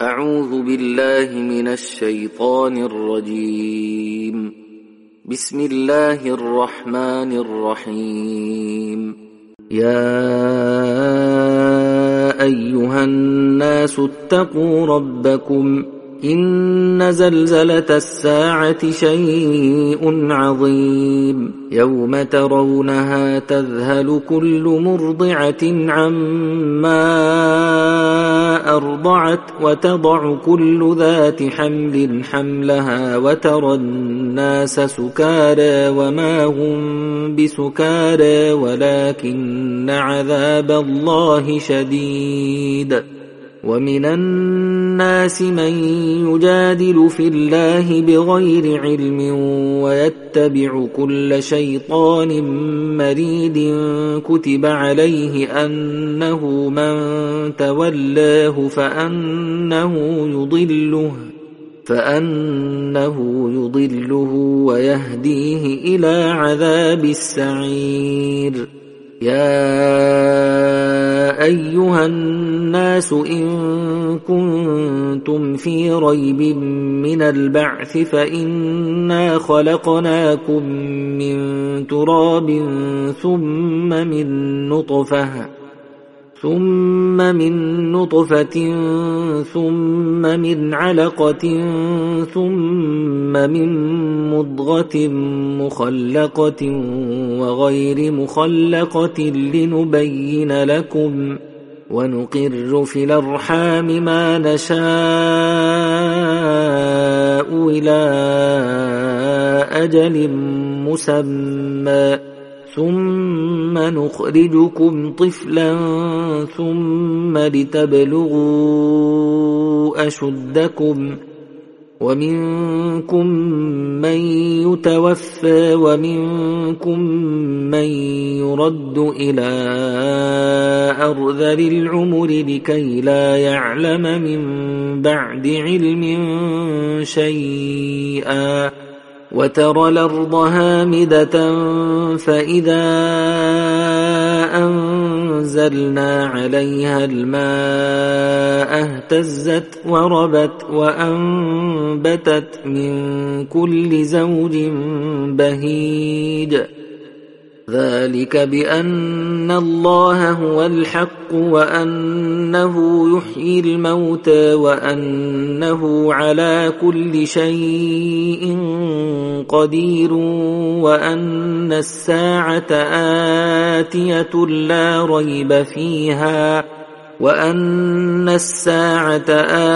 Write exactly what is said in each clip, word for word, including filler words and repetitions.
أعوذ بالله من الشيطان الرجيم. بسم الله الرحمن الرحيم. يا أيها الناس اتقوا ربكم إن زلزلة الساعة شيء عظيم يوم ترونها تذهل كل مرضعة عما أرضعت وتضع كل ذات حمل حملها وترى الناس سكارى وما هم بسكارى ولكن عذاب الله شديد. ومن الناس من يجادل في الله بغير علم ويتبع كل شيطان مريد كتب عليه أنه من تولاه فأنه يضله فأنه يضله ويهديه إلى عذاب السعير. يا أيها الناس إن كنتم في ريب من البعث فإنا خلقناكم من تراب ثم من نطفة ثم من نطفة ثم من علقة ثم من مضغة مخلقة وغير مخلقة لنبين لكم ونقر في الأرحام ما نشاء إلى أجل مسمى ثم نخرجكم طفلا ثم لتبلغوا أشدكم ومنكم من يتوفى ومنكم من يرد إلى أرذل العمر لكي لا يعلم من بعد علم شيئا. وترى الأرض هامدة فإذا أنزلنا عليها الماء اهتزت وربت وأنبتت من كل زوج بهيج. ذلك بأن الله هو الحق وأنه يحيي الموتى وأنه على كل شيء قدير وأن الساعة آتية لا ريب فيها وأن الساعة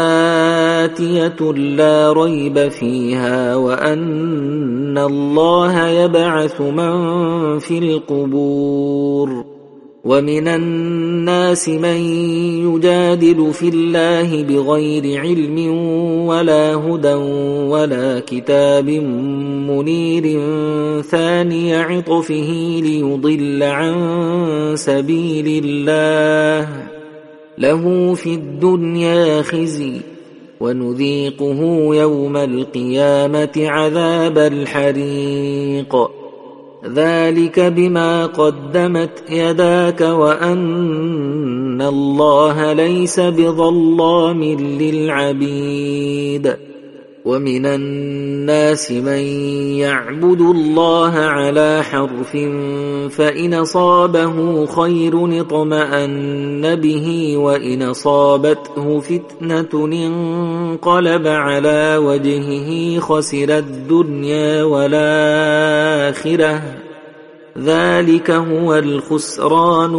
آتية لا ريب فيها وأن الله يبعث من في القبور. ومن الناس من يجادل في الله بغير علم ولا هدى ولا كتاب منير ثاني عطفه ليضل عن سبيل الله له في الدنيا خزي ونذيقه يوم القيامة عذاب الحريق. ذلك بما قدمت يداك وأن الله ليس بظلام للعبيد. ومن الناس من يعبد الله على حرف فإن أصابه خير اطمأن به وإن أصابته فتنة انقلب على وجهه خسر الدنيا والآخرة ذلك هو الخسران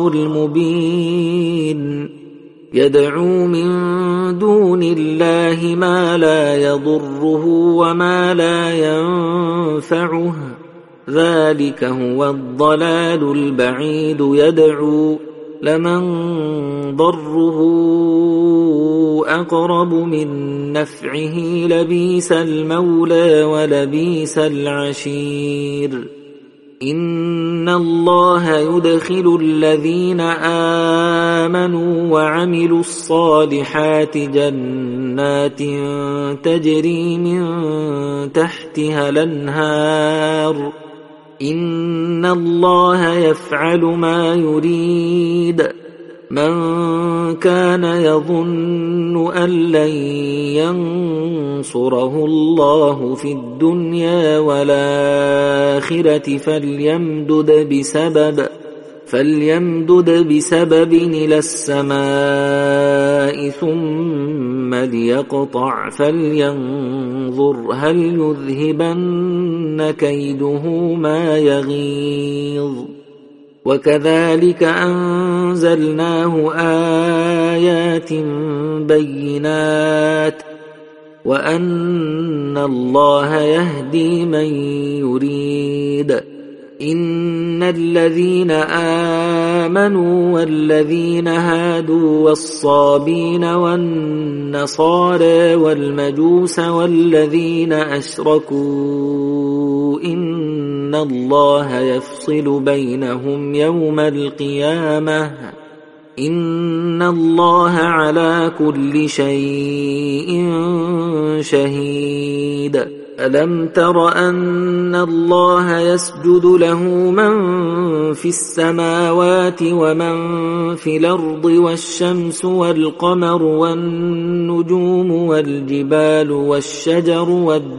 المبين. يدعو من دون الله ما لا يضره وما لا ينفعه ذلك هو الضلال البعيد. يدعو لمن ضره أقرب من نفعه لبئس المولى ولبئس العشير. إن الله يدخل الذين آمنوا وعملوا الصالحات جنات تجري من تحتها الأنهار إن الله يفعل ما يريد من كان يظن أن لن ينصره الله في الدنيا والآخرة فليمدد بسبب فليمدد بسبب إلى السماء ثم ليقطع فلينظر هل يذهبن كيده ما يغيظ. وكذلك أنزلناه آيات بينات وأن الله يهدي من يريد. إن الذين آمنوا والذين هادوا والصابين والنصارى والمجوس والذين أشركوا إن الله يفصل بينهم يوم القيامة إن الله على كل شيء شهيد. ألم تر أن الله يسجد له من في السماوات ومن في الأرض والشمس والقمر والنجوم والجبال والشجر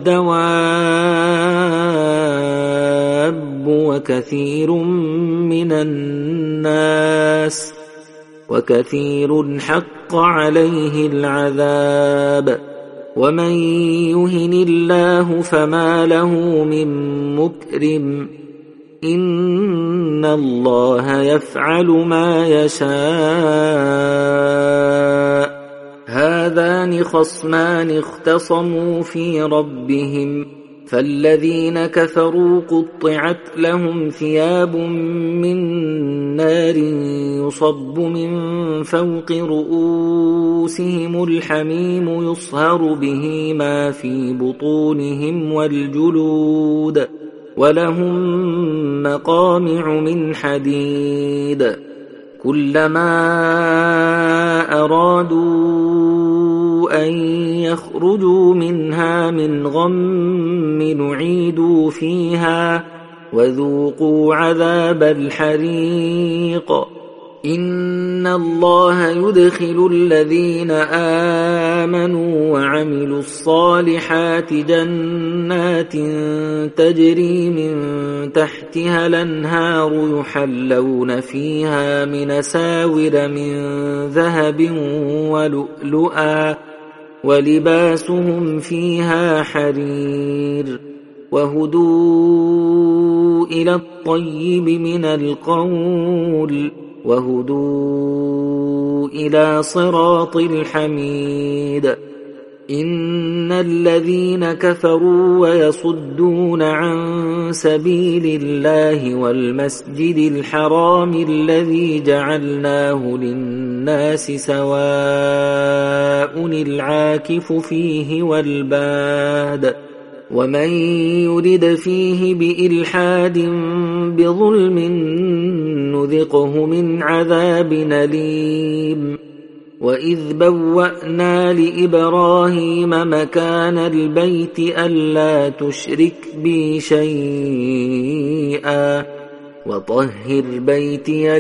والدواب وكثير من الناس وكثير حق عليه العذاب ومن يهن الله فما له من مكرم إن الله يفعل ما يشاء. هذان خصمان اختصموا في ربهم فالذين كفروا قطعت لهم ثياب من نار يصب من فوق رؤوسهم الحميم يصهر به ما في بطونهم والجلود ولهم مقامع من حديد كلما أرادوا أن يخرجوا منها من غم نعيدوا فيها وذوقوا عذاب الحريق. إن الله يدخل الذين آمنوا وعملوا الصالحات جنات تجري من تحتها الأنهار يحلون فيها من أساور من ذهب ولؤلؤا ولباسهم فيها حرير وهدوا إلى الطيب من القول وهدوا إلى صراط الحميد. إن الذين كفروا ويصدون عن سبيل الله والمسجد الحرام الذي جعلناه للناس سواء العاكف فيه والباد ومن يرد فيه بإلحاد بظلم نذقه من عذاب أليم. وإذ بوأنا لإبراهيم مكان البيت ألا تشرك بي شيئا وطهر بيتي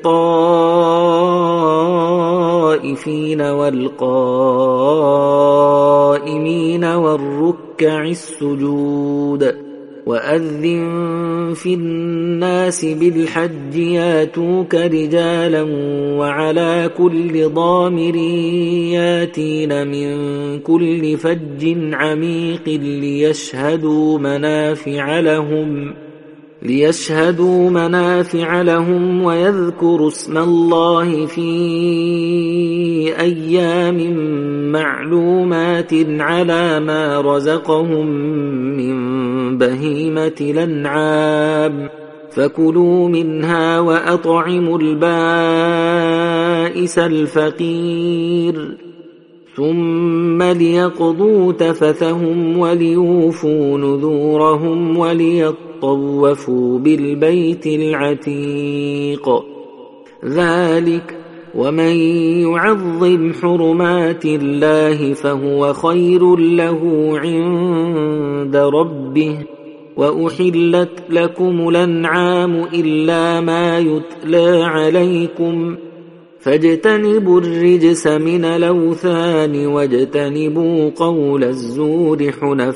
للطائفين والقائمين والركع السجود. وأذن في الناس بالحج ياتوك رجالا وعلى كل ضامر ياتين من كل فج عميق ليشهدوا منافع لهم ليشهدوا منافع لهم ويذكروا اسم الله في أيام معلومات على ما رزقهم من بهيمة الأنعام فكلوا منها وأطعموا البائس الفقير ثم ليقضوا تفثهم وليوفوا نذورهم وليطوفوا بالبيت العتيق. ذلك ومن يعظم حرمات الله فهو خير له عند ربه. وأحلت لكم الأنعام إلا ما يتلى عليكم فاجتنبوا الرجس من الأوثان واجتنبوا قول الزور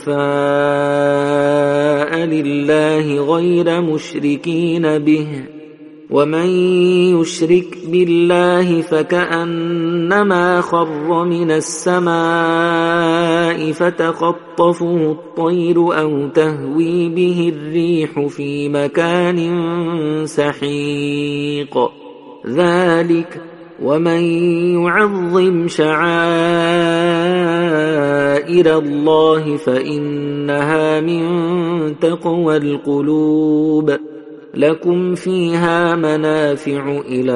حنفاء لله غير مشركين به ومن يشرك بالله فكأنما خر من السماء فتخطفه الطير أو تهوي به الريح في مكان سحيق ذلك ومن يعظم شعائر الله فإنها من تقوى القلوب لكم فيها منافع إلى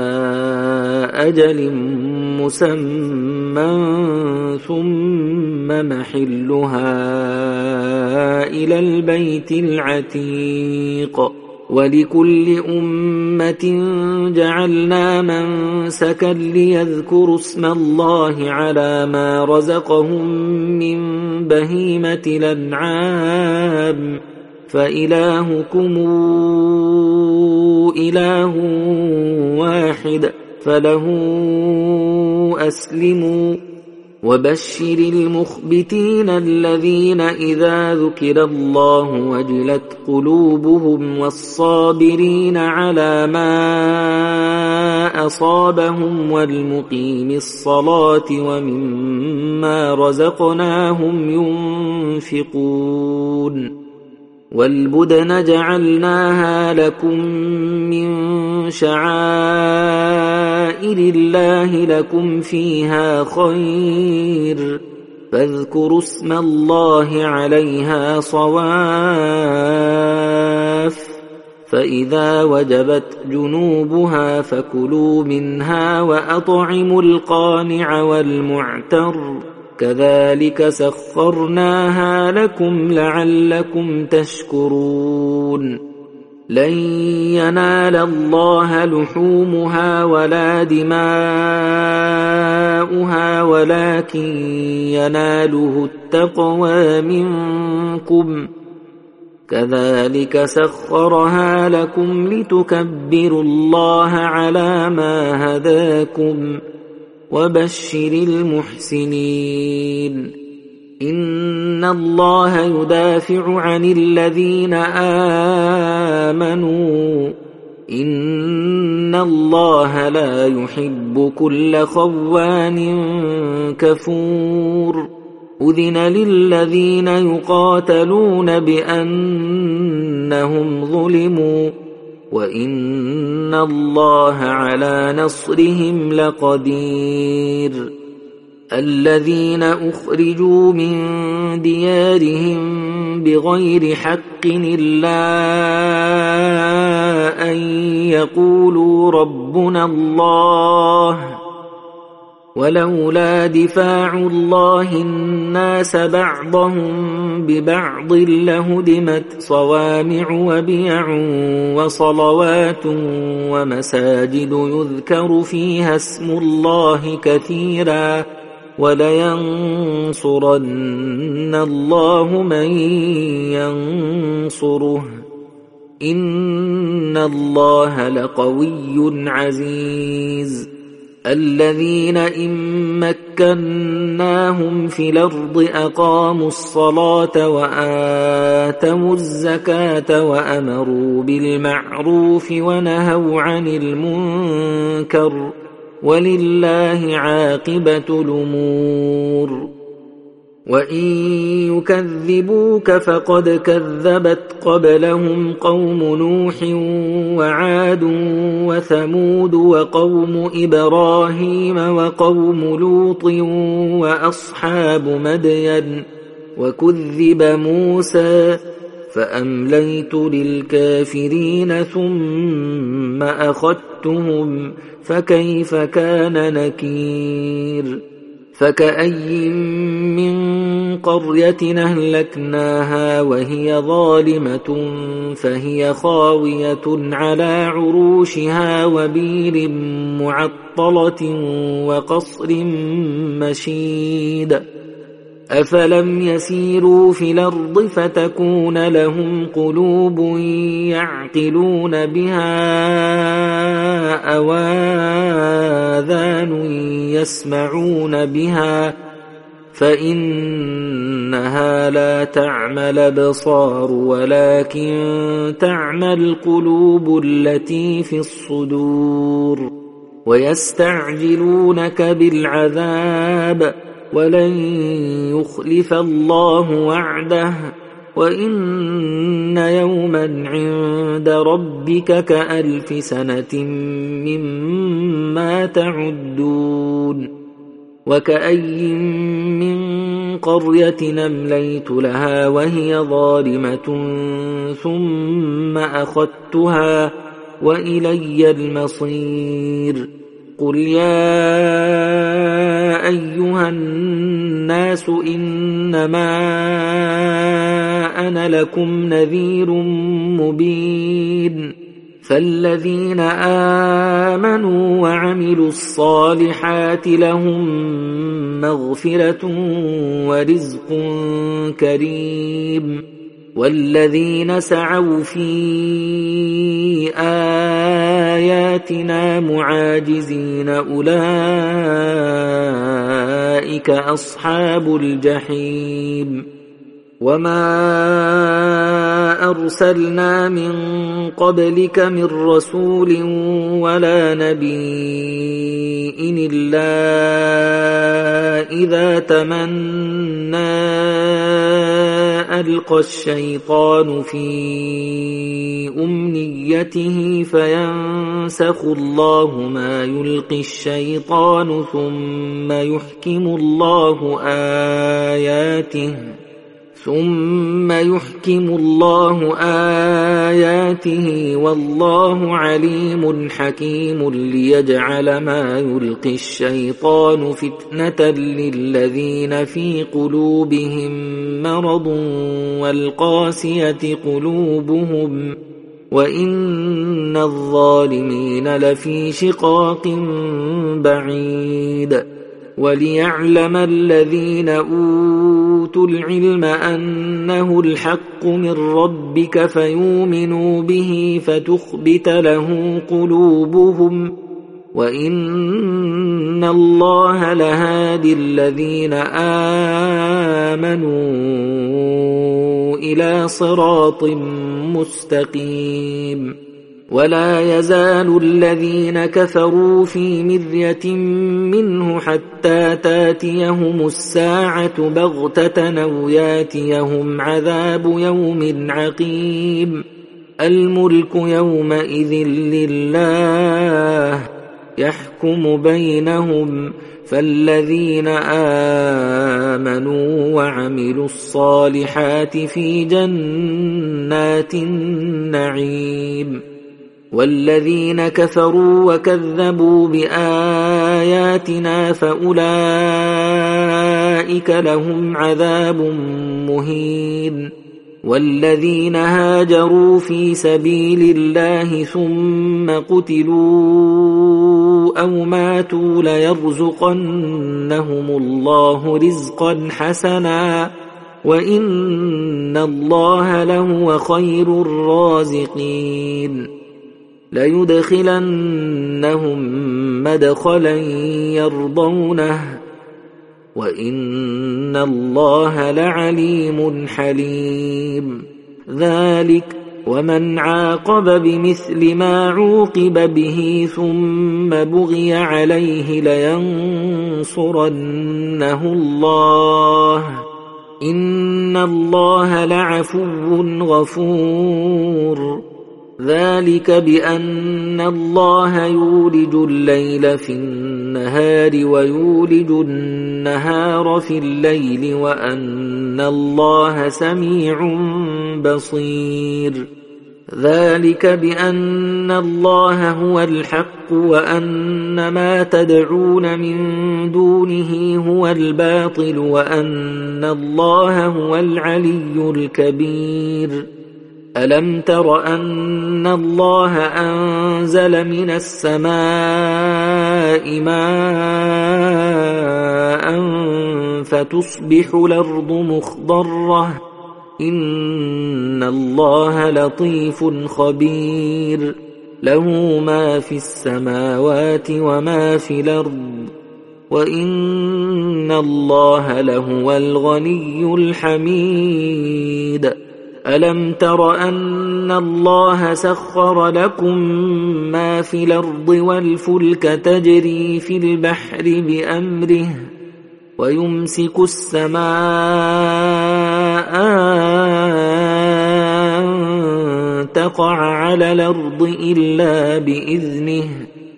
أجل مسمى ثم محلها إلى البيت العتيق ولكل أمة جعلنا منسكا ليذكروا اسم الله على ما رزقهم من بهيمة الأنعام فإلهكم إله واحد فله أسلموا وبشر المخبتين الذين إذا ذكر الله وجلت قلوبهم والصابرين على ما أصابهم والمقيم الصلاة ومما رزقناهم ينفقون والبدن جعلناها لكم من شعائر الله لكم فيها خير فاذكروا اسم الله عليها صواف فإذا وجبت جنوبها فكلوا منها وأطعموا القانع والمعتر كذلك سخرناها لكم لعلكم تشكرون لن ينال الله لحومها ولا دماؤها ولكن يناله التقوى منكم كذلك سخرها لكم لتكبروا الله على ما هداكم وبشر المحسنين إن الله يدافع عن الذين آمنوا إن الله لا يحب كل خوان كفور أذن للذين يقاتلون بأنهم ظلموا وإن الله على نصرهم لقدير الذين أخرجوا من ديارهم بغير حق إلا أن يقولوا ربنا الله ولولا دفاع الله الناس بعضهم ببعض لهدمت صوامع وبيع وصلوات ومساجد يذكر فيها اسم الله كثيرا ولينصرن الله من ينصره إن الله لقوي عزيز الذين إن مكناهم في الأرض أقاموا الصلاة وآتوا الزكاة وأمروا بالمعروف ونهوا عن المنكر ولله عاقبة الأمور وإن يكذبوك فقد كذبت قبلهم قوم نوح وعاد وثمود وقوم إبراهيم وقوم لوط وأصحاب مدين وكذب موسى فأمليت للكافرين ثم أخذتهم فكيف كان نكير فكأي من قرية أهلكناها وهي ظالمة فهي خاوية على عروشها وبير معطلة وقصر مشيد أفلم يسيروا في الأرض فتكون لهم قلوب يعقلون بها أو آذان يسمعون بها فإنها لا تعمى الأبصار ولكن تعمى القلوب التي في الصدور ويستعجلونك بالعذاب ولن يخلف الله وعده وإن يوما عند ربك كألف سنة مما تعدون وكأي من قرية أمليت لها وهي ظالمة ثم أخذتها وإلي المصير قل يا أيها الناس إنما أنا لكم نذير مبين فالذين آمنوا وعملوا الصالحات لهم مغفرة ورزق كريم والذين سعوا في آياتنا معاجزين أولئك أصحاب الجحيم وما أرسلنا من قبلك من رسول ولا نبي إلا إذا تمنى ألقى الشيطان في أمنيته فينسخ الله ما يلقي الشيطان ثم يحكم الله آياته ثم يحكم الله آياته والله عليم حكيم ليجعل ما يلقي الشيطان فتنة للذين في قلوبهم مرض والقاسية قلوبهم وإن الظالمين لفي شقاق بعيد وليعلم الذين أوتوا العلم أنه الحق من ربك فيؤمنوا به فتخبت له قلوبهم وإن الله لهادي الذين آمنوا إلى صراط مستقيم ولا يزال الذين كفروا في مرية منه حتى تاتيهم الساعة بغتة أو ياتيهم عذاب يوم عقيم الملك يومئذ لله يحكم بينهم فالذين آمنوا وعملوا الصالحات في جنات النعيم والذين كفروا وكذبوا بآياتنا فأولئك لهم عذاب مهين والذين هاجروا في سبيل الله ثم قتلوا أو ماتوا ليرزقنهم الله رزقا حسنا وإن الله لهو خير الرازقين ليدخلنهم مدخلا يرضونه وإن الله لعليم حليم ذلك ومن عاقب بمثل ما عوقب به ثم بغي عليه لينصرنه الله إن الله لعفو غفور ذلك بأن الله يولج الليل في النهار ويولج النهار في الليل وأن الله سميع بصير ذلك بأن الله هو الحق وأن ما تدعون من دونه هو الباطل وأن الله هو العلي الكبير ألم تر أن الله أنزل من السماء ماء فتصبح الأرض مخضرة إن الله لطيف خبير له ما في السماوات وما في الأرض وإن الله لهو الغني الحميد ألم تر أن الله سخر لكم ما في الأرض والفلك تجري في البحر بأمره ويمسك السماء أن تقع على الأرض إلا بإذنه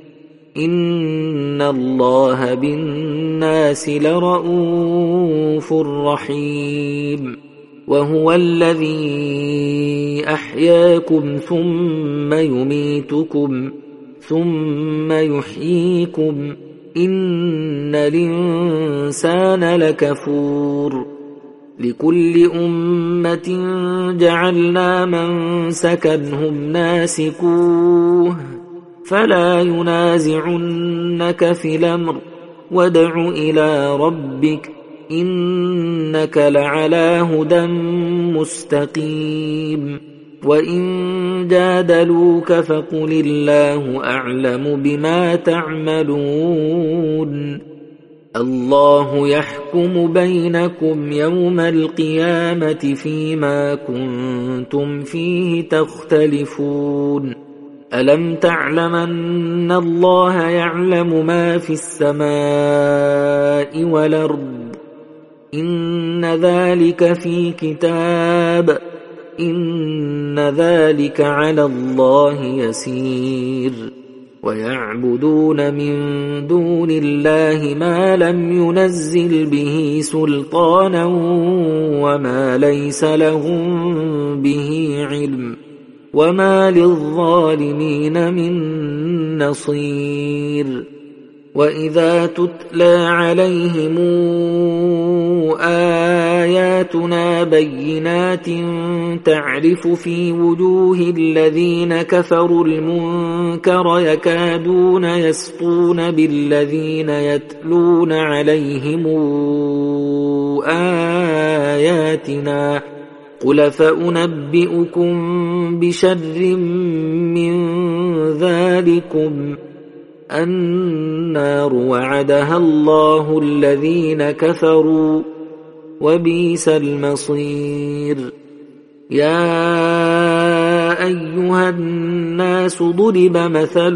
إن الله بالناس لرءوف رحيم وهو الذي أحياكم ثم يميتكم ثم يحييكم إن الإنسان لكفور لكل أمة جعلنا منسكا هم ناسكوه فلا ينازعنك في الأمر وادع إلى ربك إنك لعلى هدى مستقيم وإن جادلوك فقل الله أعلم بما تعملون الله يحكم بينكم يوم القيامة فيما كنتم فيه تختلفون ألم تعلم أن الله يعلم ما في السماء والأرض إن ذلك في كتاب إن ذلك على الله يسير ويعبدون من دون الله ما لم ينزل به سلطانا وما ليس لهم به علم وما للظالمين من نصير وإذا تتلى عليهم آياتنا بينات تعرف في وجوه الذين كفروا المنكر يكادون يسطون بالذين يتلون عليهم آياتنا قل فأنبئكم بشر من ذلكم النار وعدها الله الذين كفروا وبئس المصير يا أيها الناس ضرب مثل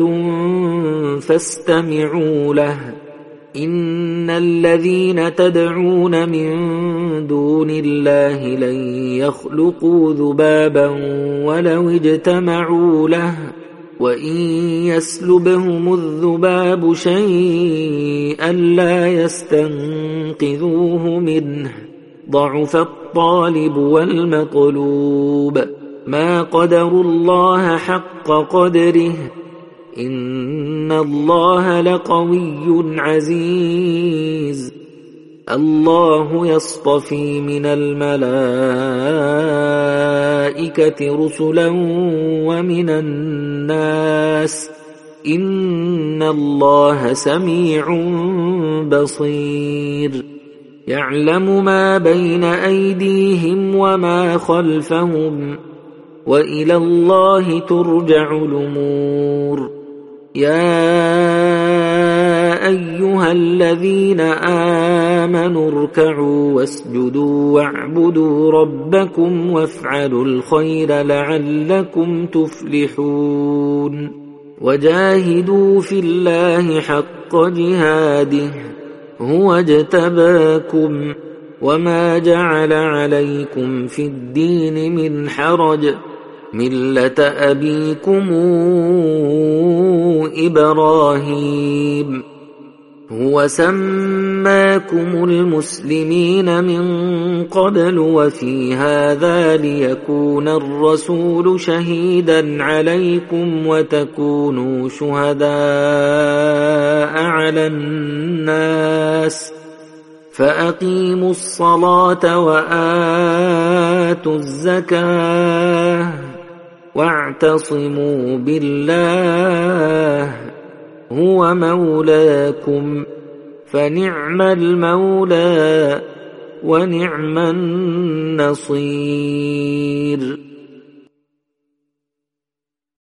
فاستمعوا له إن الذين تدعون من دون الله لن يخلقوا ذبابا ولو اجتمعوا له وإن يسلبهم الذباب شيئا لا يستنقذوه منه ضعف الطالب والمطلوب ما قدروا الله حق قدره إن الله لقوي عزيز الله يصطفي من الملائكة رسلا ومن الناس إن الله سميع بصير يعلم ما بين أيديهم وما خلفهم وإلى الله ترجع الأمور يا أيها الذين آمنوا اركعوا واسجدوا واعبدوا ربكم وافعلوا الخير لعلكم تفلحون وجاهدوا في الله حق جهاده هو اجتباكم وما جعل عليكم في الدين من حرج ملة أبيكم إبراهيم هو سماكم المسلمين من قبل وفي هذا ليكون الرسول شهيدا عليكم وتكونوا شهداء على الناس فأقيموا الصلاة وآتوا الزكاة واعتصموا بالله هو مولاكم فنعم المولى ونعم النصير.